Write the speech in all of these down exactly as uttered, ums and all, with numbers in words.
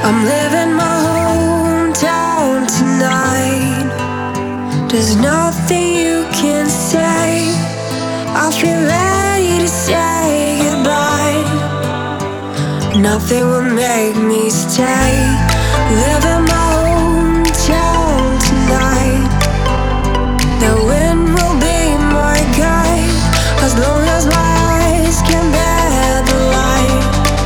I'm living my hometown tonight. There's nothing you can say. I feel ready to say goodbye. Nothing will make me stay. Living my hometown tonight. The wind will be my guide, as long as my eyes can bear the light.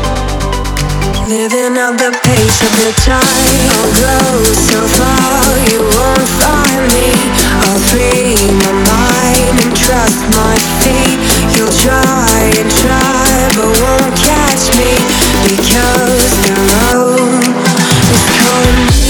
Living at the pace of the tide. I'll go so far, you won't find me. I'll free my mind and trust my feet. You'll try and try, but won't catch me, because the road is calling me.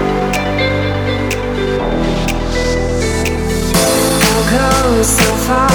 So far